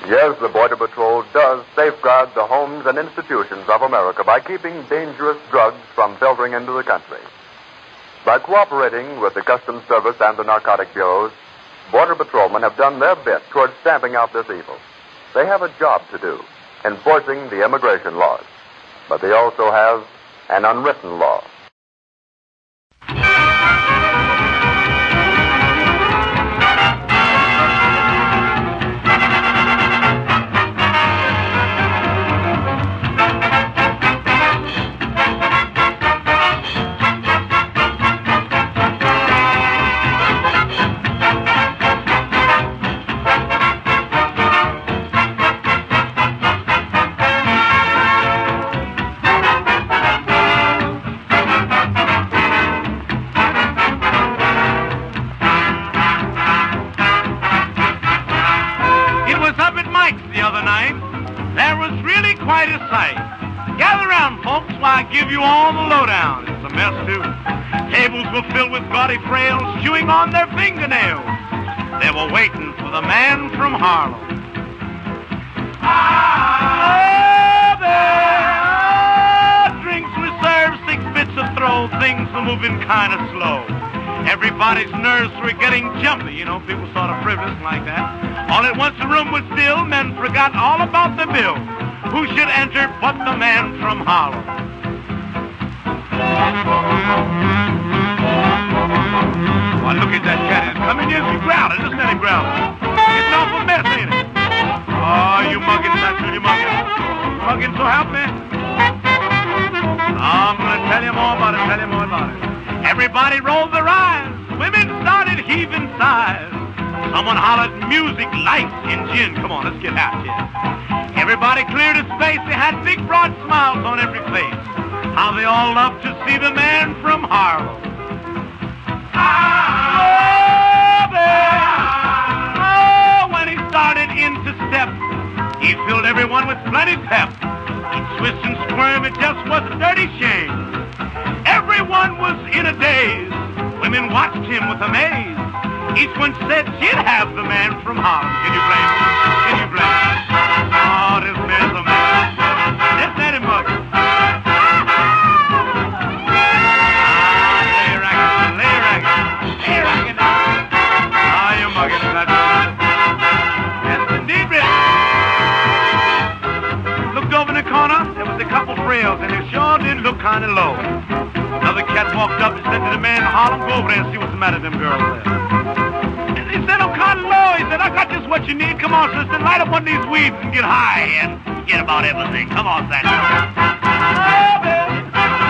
Yes, the Border Patrol does safeguard the homes and institutions of America by keeping dangerous drugs from filtering into the country. By cooperating with the Customs Service and the narcotic bureaus, Border Patrolmen have done their bit toward stamping out this evil. They have a job to do, enforcing the immigration laws. But they also have an unwritten law. Give you all the lowdown. It's a mess, too. Tables were filled with gaudy frails chewing on their fingernails. They were waiting for the man from Harlem. Drinks were served, 6 bits a throw. Things were moving kind of slow. Everybody's nerves were getting jumpy. You know, people sort of frivolous like that. All at once the room was still. Men forgot all about the bill. Who should enter but the man from Harlem? Well, look at that cat. He's coming in, he's growling. Listen at him growling. It's an awful mess, ain't it? Oh, you mugging, that's you mugging. Mugging, so help me. I'm going to tell you more about it, Everybody rolled their eyes. Women started heaving sighs. Someone hollered music, lights, and gin. Come on, let's get out here. Everybody cleared his face. They had big, broad smiles on every face. How they all loved to see the man from Harlem. When he started into step, he filled everyone with plenty pep. He'd twist and squirm, it just was a dirty shame. Everyone was in a daze. Women watched him with amaze. Each one said she'd have the man from Harlem. Can you blame him? Can you blame him? Oh, this man's a man. Listen at him, Muggy. And it sure did look kind of low. Another cat walked up and said to the man in Harlem, go over there and see what's the matter with them girls there. And he said, I'm kind of low. He said, I got just what you need. Come on, sister, light up one of these weeds and get high and forget about everything. Come on, Sandy. Oh, baby.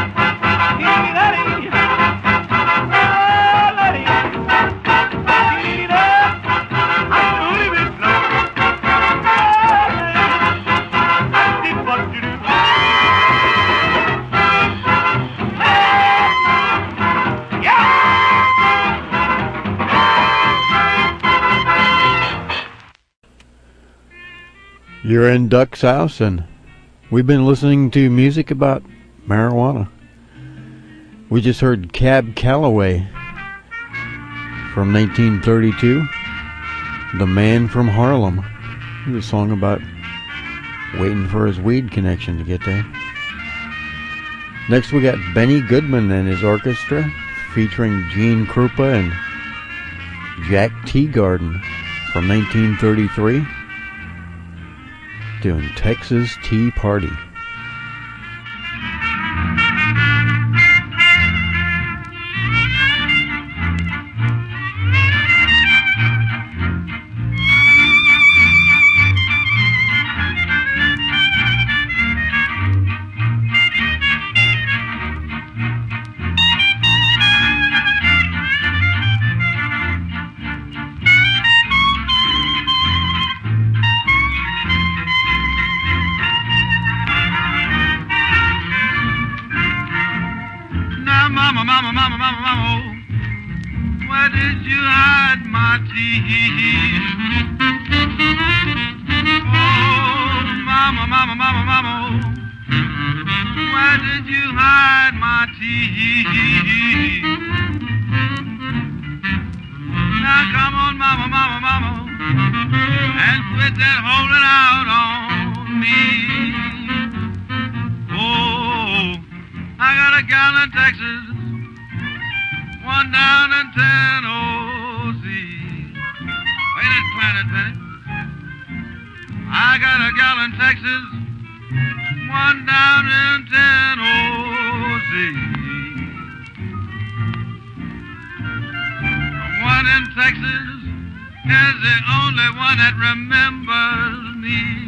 You're in Duck's house, and we've been listening to music about marijuana. We just heard Cab Calloway from 1932, The Man from Harlem. It was a song about waiting for his weed connection to get there. Next we got Benny Goodman and his orchestra, featuring Gene Krupa and Jack Teagarden from 1933. Doing Texas Tea Party. Where did you hide my tea? Oh, mama, mama, mama, mama, where did you hide my tea? Now come on, mama, mama, mama, and quit that holding out on me. Oh, I got a gal in Texas, one down in Tennessee. Wait a minute. I got a gal in Texas, one down in Tennessee. One in Texas is the only one that remembers me.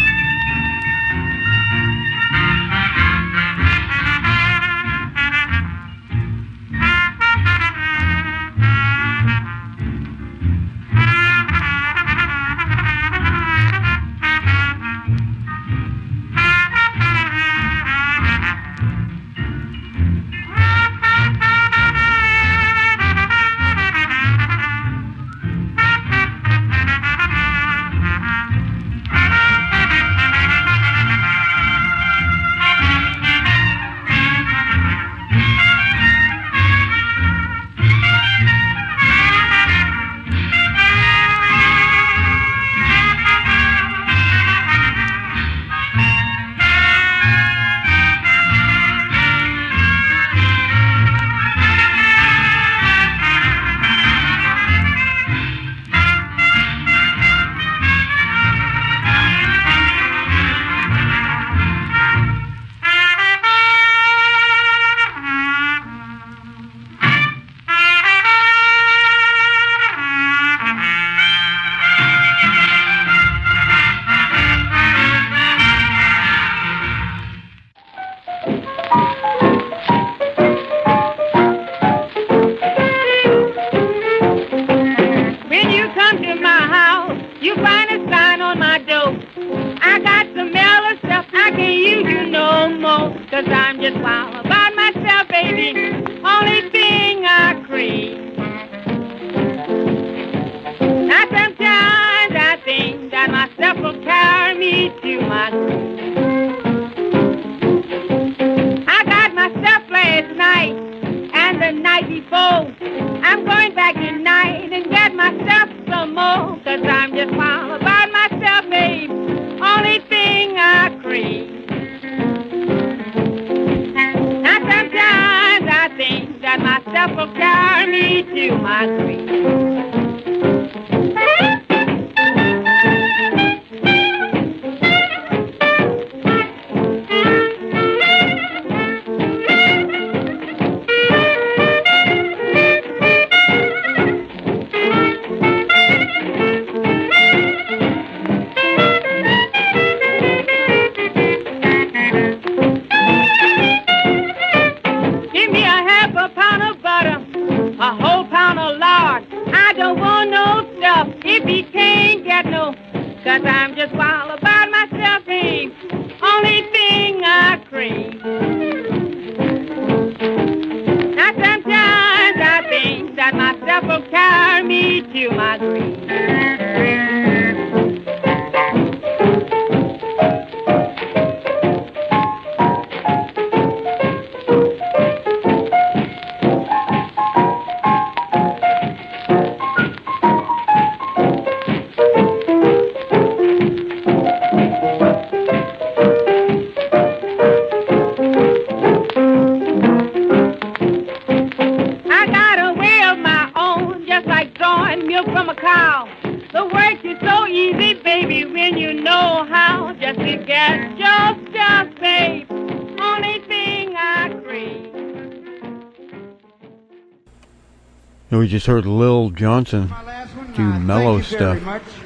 We just heard Lil Johnson do mellow stuff.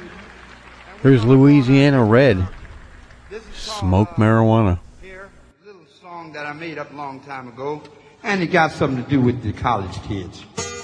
Here's Louisiana Red, Smoke Marijuana. Here, a little song that I made up a long time ago, and it got something to do with the college kids.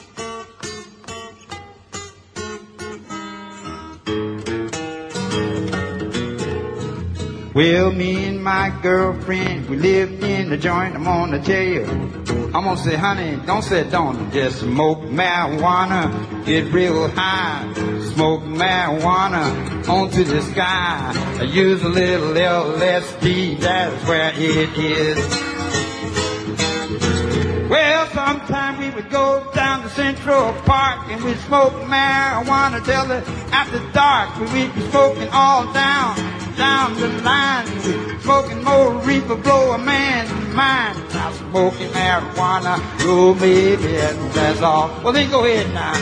Well, me and my girlfriend, we lived in the joint. I'm gonna tell you, I'm gonna say, honey, don't say don't, just smoke marijuana, get real high, smoke marijuana onto the sky. I use a little LSD, that's where it is. Well, sometime we would go down to Central Park and we'd smoke marijuana till after dark. We'd be smoking all down the line. We'd smoking more reefer, blow a man's mind. Now smoking marijuana, oh baby, that's all. Well, then go ahead now.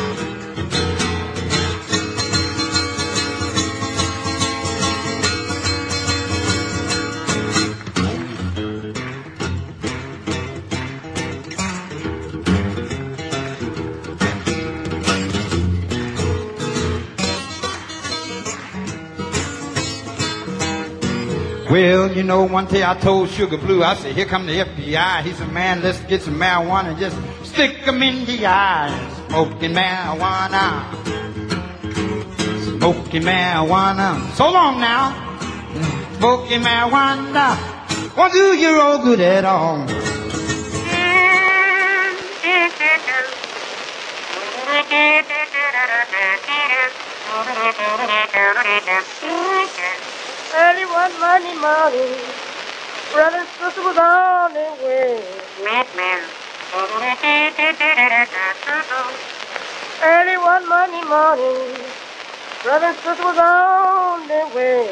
Well, you know, one day I told Sugar Blue, I said, here come the FBI. He said, man, let's get some marijuana and just stick 'em in the eyes. Smoking marijuana. Smoking marijuana. So long now. Smoking marijuana. Won't do you all good at all. Early one Monday morning, brother and sister was on their way. Early one Monday morning, brother and sister was on their way.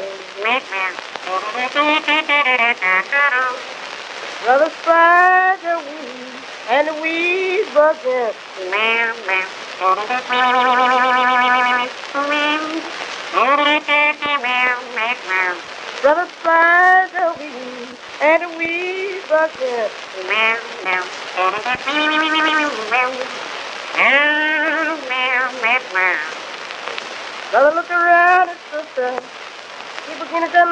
Brother spied the weed, and the weed buzzed. Brother spied the weed, and the weed buzzed. Brother looked around at sister. He began to say,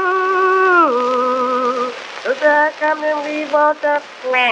sister, how come them weed walked up?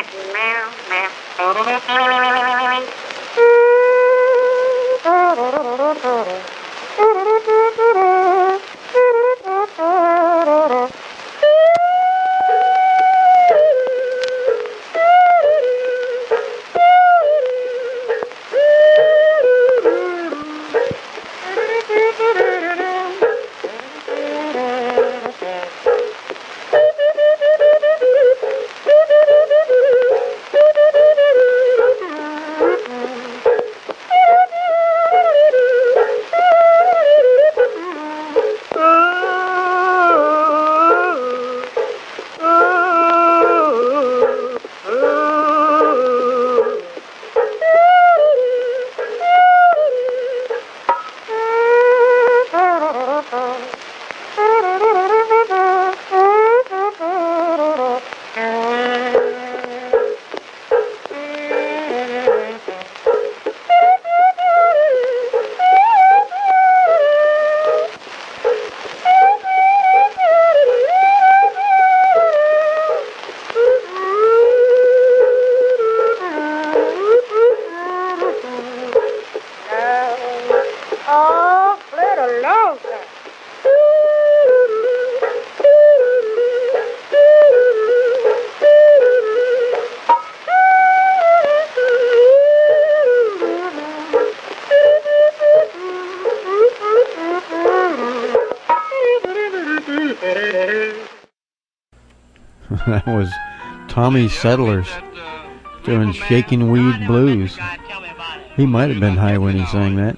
That was Tommy Settlers doing Shaking Weed Blues. He might have been high when he sang that.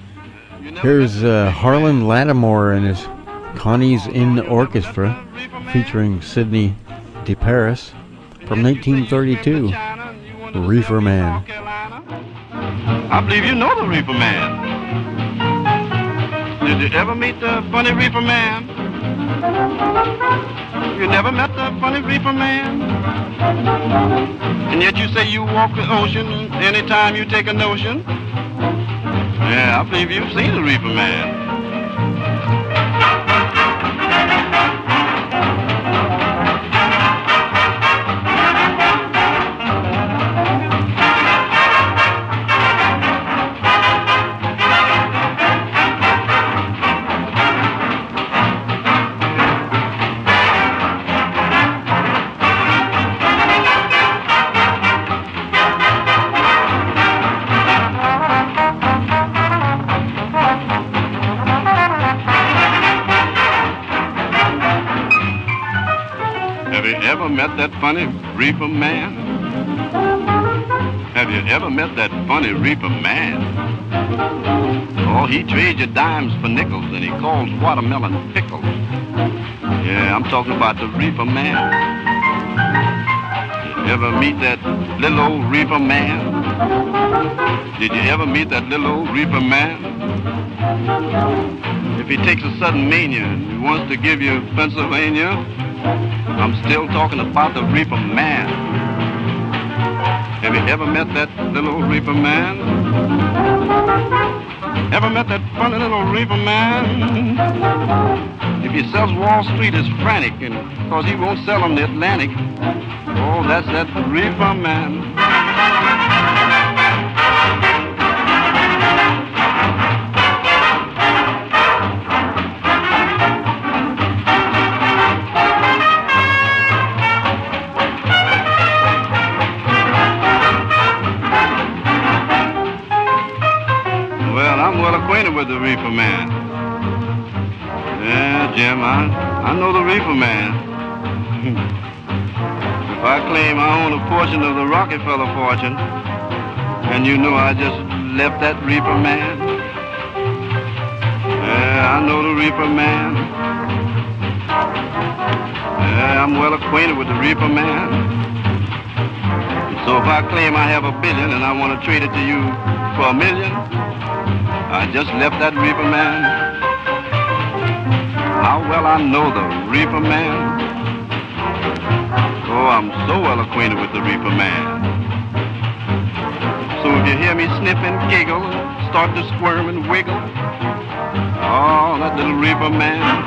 Here's Harlan Lattimore and his Connie's Inn Orchestra featuring Sidney DeParis from 1932, The Reefer Man. I believe you know the Reefer Man. Did you ever meet the funny Reefer Man? You never met the funny Reefer Man? And yet you say you walk the ocean anytime you take a notion? Yeah, I believe you've seen the Reefer Man. Ever met that funny Reefer Man? Have you ever met that funny reaper man? Oh, he trades your dimes for nickels, and he calls watermelon pickles. Yeah, I'm talking about the reaper man. You ever meet that little old reaper man? Did you ever meet that little old reaper man? If he takes a sudden mania and he wants to give you Pennsylvania, I'm still talking about the reaper man. Have you ever met that little old reaper man? Ever met that funny little reaper man? If he sells Wall Street, is frantic, and because he won't sell on the Atlantic. Oh, that's that reefer man. Well, I'm well acquainted with the reefer man. Yeah, Jim, I know the reefer man. If I claim I own a portion of the Rockefeller fortune, and you know I just left that reaper man. Yeah, I know the reaper man. Yeah, I'm well acquainted with the reaper man. So if I claim I have $1 billion and I want to trade it to you for $1 million, I just left that reaper man. How well I know the reaper man. Oh, I'm so well acquainted with the reaper man. So if you hear me snip and giggle, start to squirm and wiggle, oh, that little reaper man.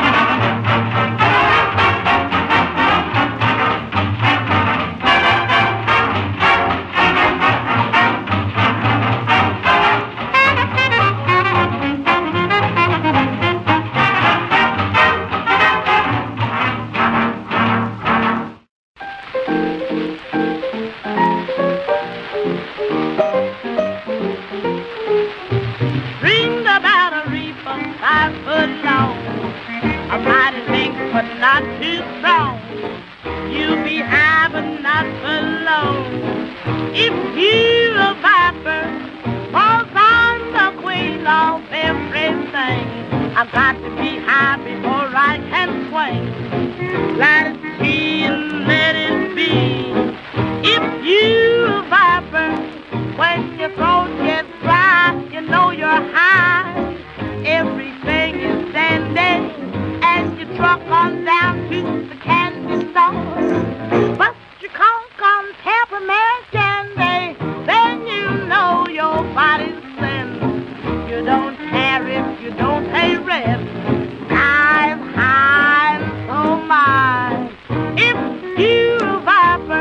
Not too strong, you'll be high but not for long. If you a viper, cause I'm the queen of everything, I've got to be high before I can swing. Let it be and let it be. If you a viper, when your throat gets dry, you know you're high. Everything is dandy as you truck on down to the candy store. But you conk on peppermint candy, then you know your body's thin. You don't care if you don't pay rent. I'm high and so am I. If you a viper,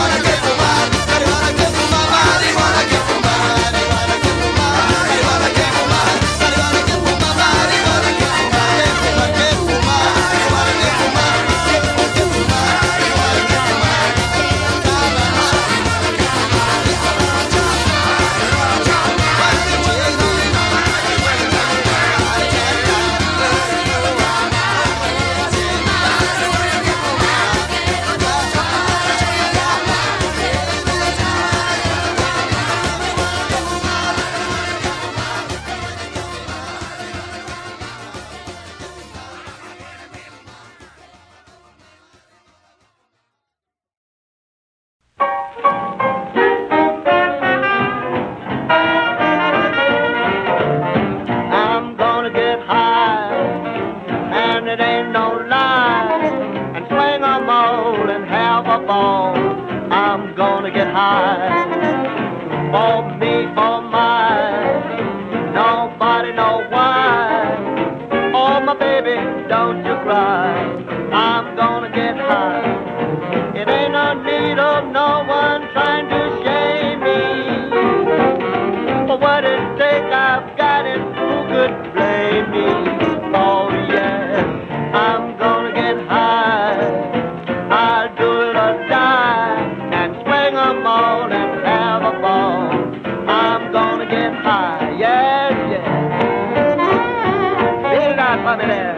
it ain't no lie, and swing 'em all and have a ball. I'm gonna get high, for me, for mine, nobody know why. Oh, my baby, don't you cry, I'm gonna get high. It ain't no need of no one trying to shame me. For what it take, I've got it, who could blame me? Oh yeah, I'm gonna get high, I'll do it or die, and swing 'em all and have a ball. I'm gonna get high, yes, yes. Feel it out for me there.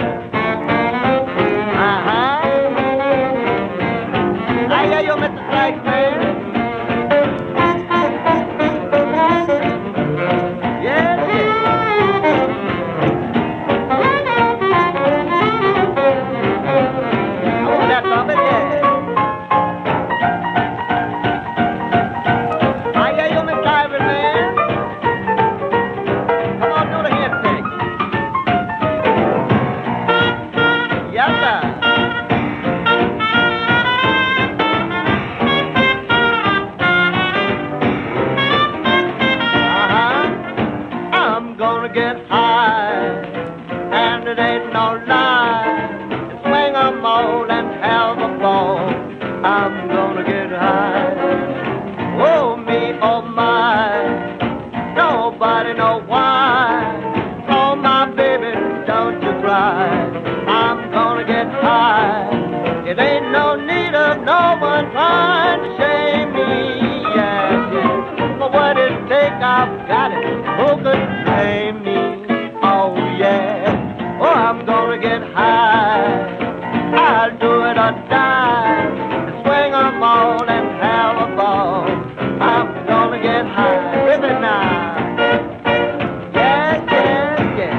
I hear you, Mr. Strike Man. Yes, yes. Oh, that's of it, yeah. I hear you, Mr. Ivory Man. Come on, do the hand thing. Yes, sir. Get high, and it ain't no lie, swing 'em all and have a ball. I'm gonna get high, oh me, oh my, nobody know why. Oh my baby, don't you cry, I'm gonna get high. It ain't no need of no one trying to shame me. Yes, yes, for what it take, I've got it, who could blame me? Oh yeah, oh I'm gonna get high, I'll do it or die, swing 'em all and have a ball. I'm gonna get high, rip it now. Yes, yes, yes.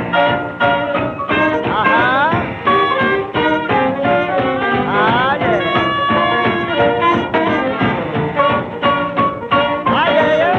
Uh-huh. Ah, yeah. Ah, yeah, yeah.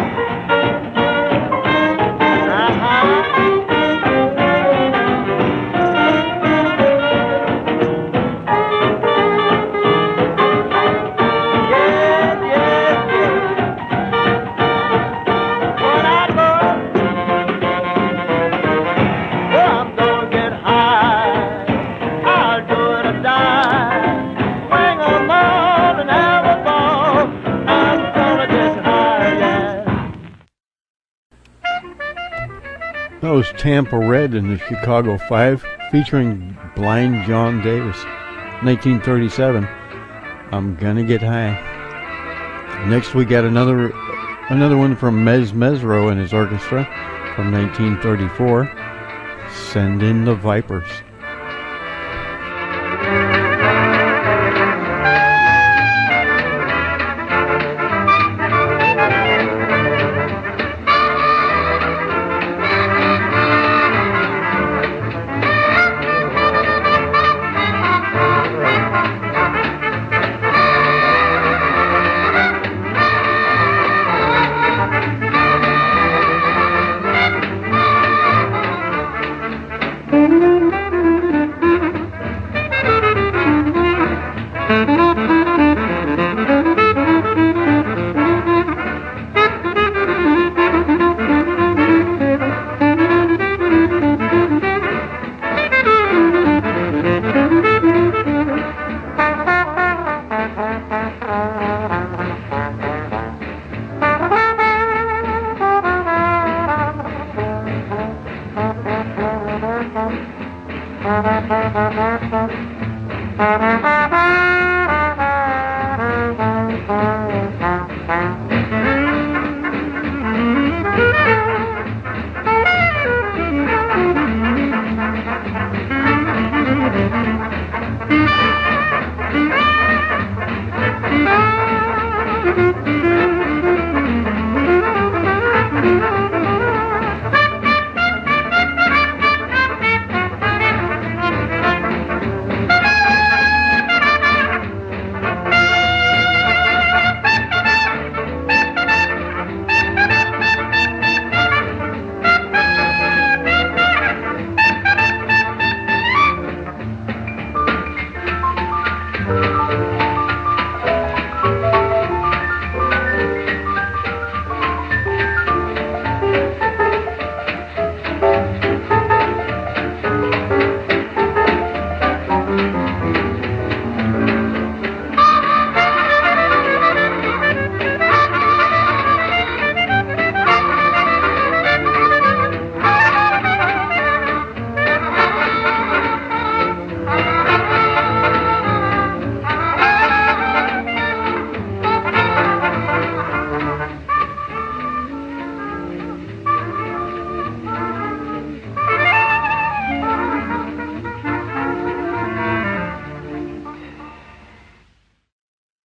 That was Tampa Red and the Chicago Five, featuring Blind John Davis, 1937. I'm gonna get high. Next, we got another one from Mez Mesro and his orchestra from 1934. Send in the Vipers.